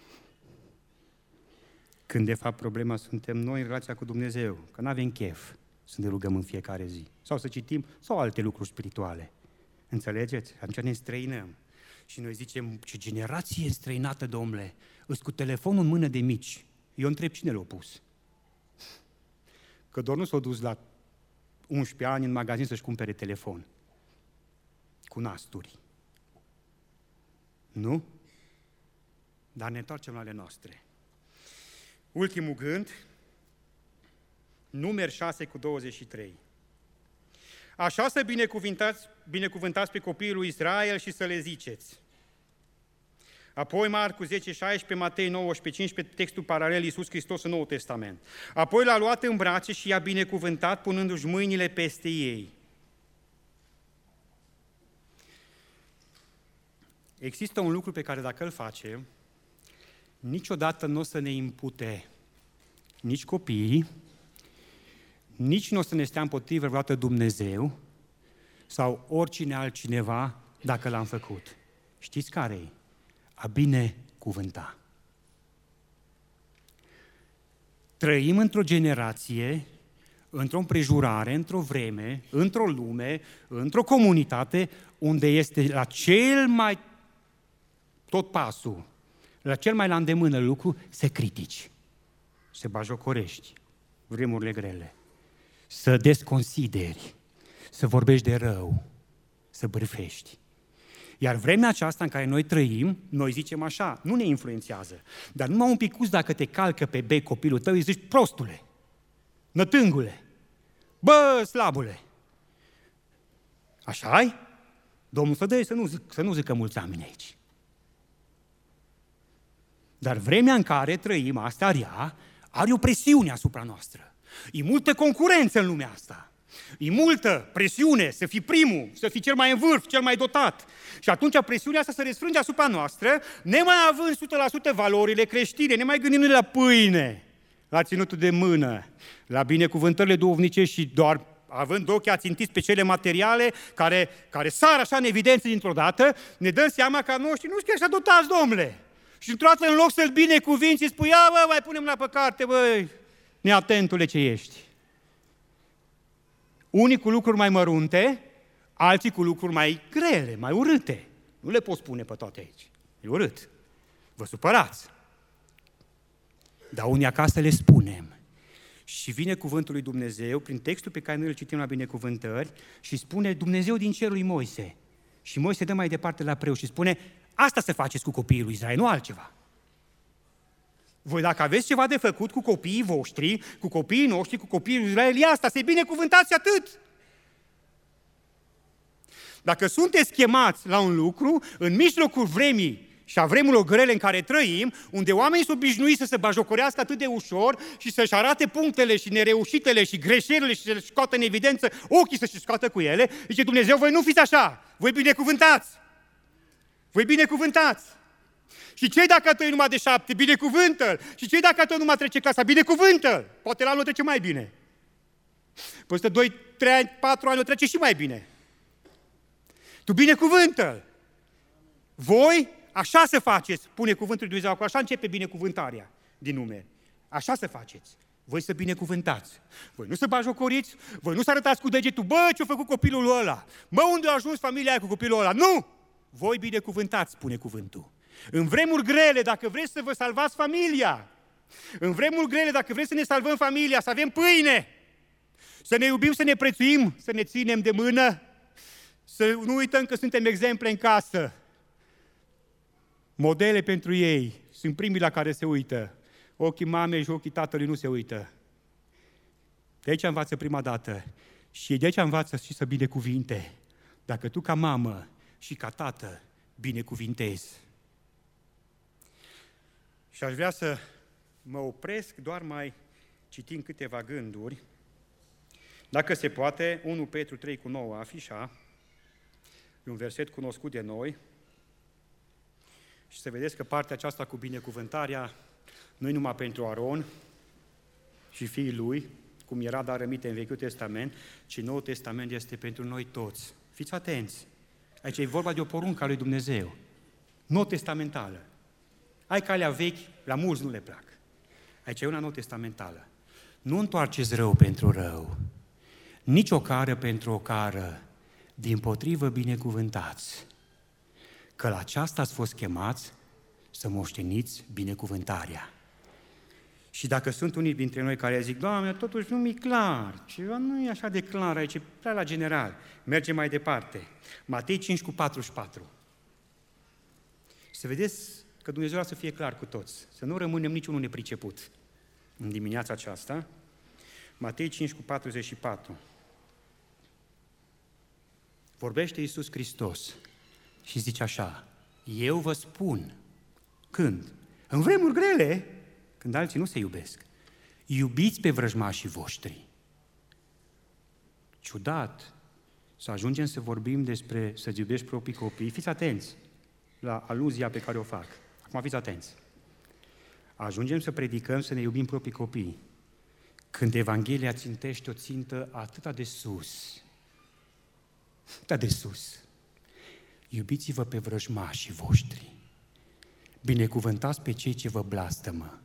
Când de fapt problema suntem noi în relația cu Dumnezeu, că nu avem chef să ne rugăm în fiecare zi. Sau să citim, sau alte lucruri spirituale. Înțelegeți? Atunci ne străinăm. Și noi zicem, ce generație străinată, domnule, îți cu telefonul în mână de mici. Eu întreb cine l-a pus. Că doar nu s-a dus la 11 ani în magazin să-și cumpere telefon. Cu nasturi. Nu? Dar ne întoarcem la ale noastre. Ultimul gând, Numeri 6:23. Așa să binecuvântați pe copiii lui Israel și să le ziceți. Apoi Marcu 10:16, Matei 19:15, textul paralel Iisus Hristos în Noul Testament. Apoi l-a luat în brațe și i-a binecuvântat punându-și mâinile peste ei. Există un lucru pe care dacă îl facem, niciodată nu o să ne impute nici copiii, nici nu o să ne stea împotrivă vreodată Dumnezeu sau oricine altcineva dacă l-am făcut. Știți care-i? A binecuvânta. Trăim într-o generație, într-o împrejurare, într-o vreme, într-o lume, într-o comunitate unde este la cel mai tot pasul, la cel mai la îndemână lucru, să critici, să bajocorești vremurile grele, să desconsideri, să vorbești de rău, să bârfești. Iar vremea aceasta în care noi trăim, noi zicem așa, nu ne influențează, dar numai un picuț dacă te calcă pe bec copilul tău, îi zici prostule, nătângule, bă, slabule. Așa-i? Domnul să dă să nu zică mulți oameni aici. Dar vremea în care trăim, asta are o presiune asupra noastră. E multă concurență în lumea asta. E multă presiune să fii primul, să fii cel mai în vârf, cel mai dotat. Și atunci presiunea asta se răsfrânge asupra noastră, nemai având 100% valorile creștine, nemai gândindu-ne la pâine, la ținutul de mână, la binecuvântările duhovnicești și doar având ochii ațintiți pe cele materiale care sar așa în evidență dintr-o dată, ne dăm seama că noștri nu sunt așa dotați, domnule. Și într-o dată, în loc să-l binecuvinți, îi spui, ia, bă, mai punem la pe carte, băi, neatentule ce ești. Unii cu lucruri mai mărunte, alții cu lucruri mai grele, mai urâte. Nu le pot spune pe toate aici. E urât. Vă supărați. Dar unii acasă le spunem. Și vine cuvântul lui Dumnezeu, prin textul pe care noi îl citim la binecuvântări, și spune Dumnezeu din cerul lui Moise. Și Moise dă mai departe la preot și spune, asta să faceți cu copiii lui Israel, nu altceva. Voi dacă aveți ceva de făcut cu copiii voștri, cu copiii noștri, cu copiii lui Israel, e asta, să-i binecuvântați atât. Dacă sunteți chemați la un lucru, în mijlocul vremii și a vremurilor grele în care trăim, unde oamenii sunt obișnuiți să se bajocorească atât de ușor și să-și arate punctele și nereușitele și greșelile și să-și scoată în evidență ochii să-și scoată cu ele, zice Dumnezeu, voi nu fiți așa, voi binecuvântați. Voi binecuvântați. Și cei dacă trăi numai de 7, binecuvântă-l. Și cei dacă trăi numai trece clasa, binecuvântă-l. Poate la anul trece mai bine. Peste 2, 3 ani, 4 ani o trece și mai bine. Tu binecuvântă-l. Voi așa să faceți, spune cuvântul lui Dumnezeu, acolo așa începe binecuvântarea din nume. Așa să faceți. Voi să binecuvântați. Voi nu să bajocoriți, voi nu să arătați cu degetul, bă, ce-a făcut copilul ăla? Bă, unde a ajuns familia aia cu copilul ăla? Nu! Voi binecuvântați, spune cuvântul. În vremuri grele, dacă vreți să vă salvați familia, în vremuri grele, dacă vreți să ne salvăm familia, să avem pâine, să ne iubim, să ne prețuim, să ne ținem de mână, să nu uităm că suntem exemple în casă, modele pentru ei, sunt primii la care se uită. Ochii mamei și ochii tatălui nu se uită. De aici învață prima dată. Și de aici învață și să binecuvinte. Dacă tu ca mamă și ca tată binecuvintezi. Și aș vrea să mă opresc doar mai citind câteva gânduri. Dacă se poate, 1 Petru 3:9 afișa, e un verset cunoscut de noi. Și să vedeți că partea aceasta cu binecuvântarea nu e numai pentru Aron și fiii lui, cum era dar rămite în Vechiul Testament, ci Noul Testament este pentru noi toți. Fiți atenți! Aici e vorba de o poruncă a lui Dumnezeu, nou-testamentală. Ai calea vechi, la mulți nu le plac. Aici e una nou-testamentală. Nu întoarceți rău pentru rău, nici o cară pentru o cară, dimpotrivă binecuvântați, că la aceasta ați fost chemați să moșteniți binecuvântarea. Și dacă sunt unii dintre noi care zic, Doamne, totuși nu mi-e clar, ceva nu e așa de clar aici, e prea la general. Mergem mai departe. Matei 5:44. Să vedeți că Dumnezeu vrea să fie clar cu toți, să nu rămânem niciunul nepriceput în dimineața aceasta. Matei 5:44. Vorbește Iisus Hristos și zice așa, eu vă spun, când? În vremuri grele, când alții nu se iubesc, iubiți pe vrăjmașii voștri. Ciudat să ajungem să vorbim despre să-ți iubești proprii copii. Fiți atenți la aluzia pe care o fac. Acum fiți atenți. Ajungem să predicăm să ne iubim proprii copii când Evanghelia țintește o țintă atât de sus. Atât de sus. Iubiți-vă pe vrăjmașii voștri. Binecuvântați pe cei ce vă blastămă.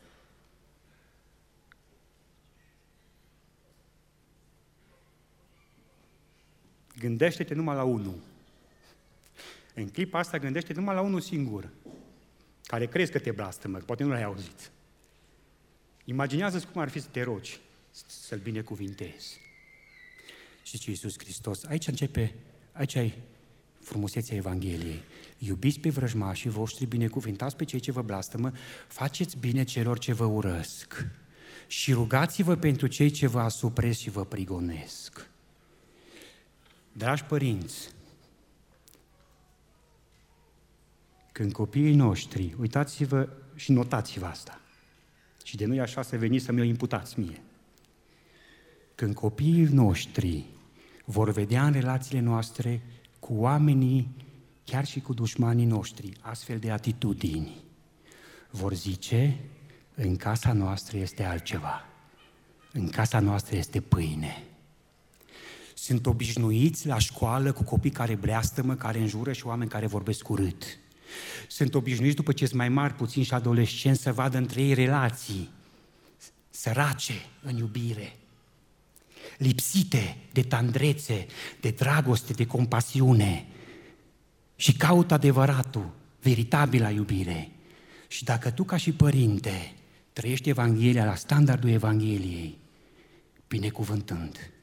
Gândește-te numai la unul. În clipa asta gândește-te numai la unul singur, care crezi că te blastămă, poate nu l-ai auzit. Imaginează-ți cum ar fi să te rogi, să-L binecuvintezi. Și zice Iisus Hristos, aici ai frumusețea Evangheliei. Iubiți pe vrăjmașii voștri, binecuvântați pe cei ce vă blastămă, faceți bine celor ce vă urăsc și rugați-vă pentru cei ce vă asupresc și vă prigonesc. Dragi părinți, când copiii noștri, uitați-vă și notați-vă asta, și de nu e așa să veniți să mi-o imputați mie, când copiii noștri vor vedea în relațiile noastre cu oamenii, chiar și cu dușmanii noștri, astfel de atitudini, vor zice, în casa noastră este altceva, în casa noastră este pâine. Sunt obișnuiți la școală cu copii care bleastămă, care înjură și oameni care vorbesc urât. Sunt obișnuiți după ce sunt mai mari puțin și adolescenți să vadă între ei relații sărace în iubire, lipsite de tandrețe, de dragoste, de compasiune și caută adevăratul, veritabila iubire. Și dacă tu ca și părinte trăiești Evanghelia la standardul Evangheliei, binecuvântând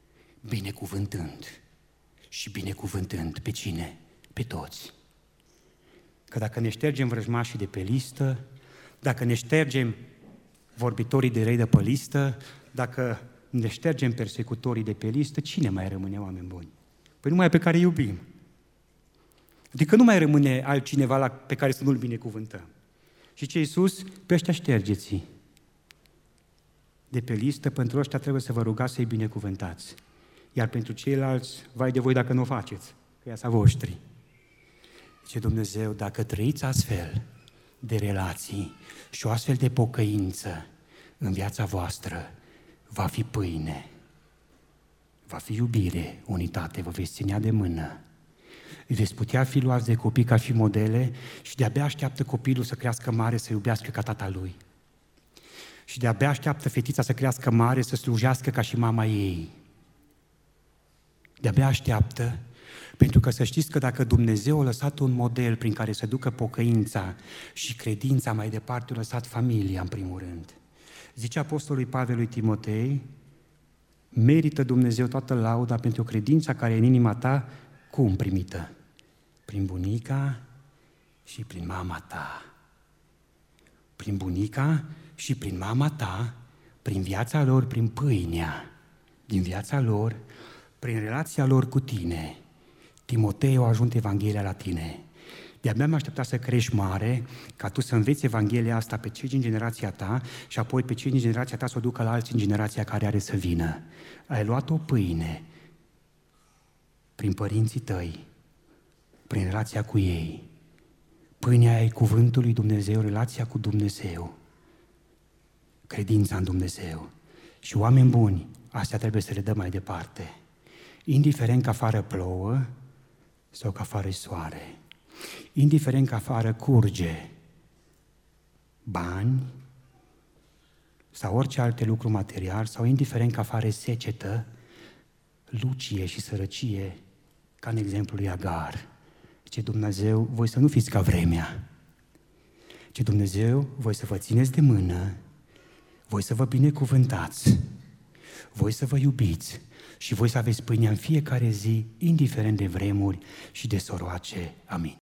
și binecuvântând pe cine? Pe toți. Că dacă ne ștergem vrăjmașii de pe listă, dacă ne ștergem vorbitorii de răi de pe listă, dacă ne ștergem persecutorii de pe listă, cine mai rămâne, oameni buni? Păi numai pe care iubim. Adică nu mai rămâne altcineva pe care să nu-l binecuvântăm. Și ce Iisus? Pe ăștia ștergeți de pe listă, pentru ăștia trebuie să vă rugați să-i binecuvântați. Iar pentru ceilalți, vai de voi dacă nu o faceți, că ea-s a voștri. Zice Dumnezeu, dacă trăiți astfel de relații și o astfel de pocăință în viața voastră, va fi pâine, Va fi iubire, unitate, vă veți ținea de mână. Veți putea fi luați de copii ca și modele și de-abia așteaptă copilul să crească mare, să iubească ca tata lui. Și de-abia așteaptă fetița să crească mare, să slujească ca și mama ei. De-abia așteaptă, pentru că să știți că dacă Dumnezeu a lăsat un model prin care să ducă pocăința și credința mai departe, a lăsat familia în primul rând. Zice Apostolul Pavel lui Timotei, merită Dumnezeu toată lauda pentru credința care e în inima ta, cum primită? Prin bunica și prin mama ta. Prin bunica și prin mama ta, prin viața lor, prin pâinea din viața lor, prin relația lor cu tine. Timotei, a ajuns Evanghelia la tine. De-abia m-am așteptat să crești mare, ca tu să înveți Evanghelia asta pe cei din generația ta și apoi pe cei din generația ta să o ducă la alții în generația care are să vină. Ai luat o pâine prin părinții tăi, prin relația cu ei. Pâinea aia e cuvântul lui Dumnezeu, relația cu Dumnezeu, credința în Dumnezeu. Și oameni buni, astea trebuie să le dăm mai departe. Indiferent că afară plouă sau că afară soare. Indiferent că afară curge bani sau orice alte lucru material, sau indiferent că afară secetă, lucie și sărăcie, ca în exemplul lui Agar. Ce Dumnezeu, voi să nu fiți ca vremea. Ce Dumnezeu, voi să vă țineți de mână, voi să vă binecuvântați, voi să vă iubiți și voi să aveți pâinea în fiecare zi, indiferent de vremuri și de soroace. Amin.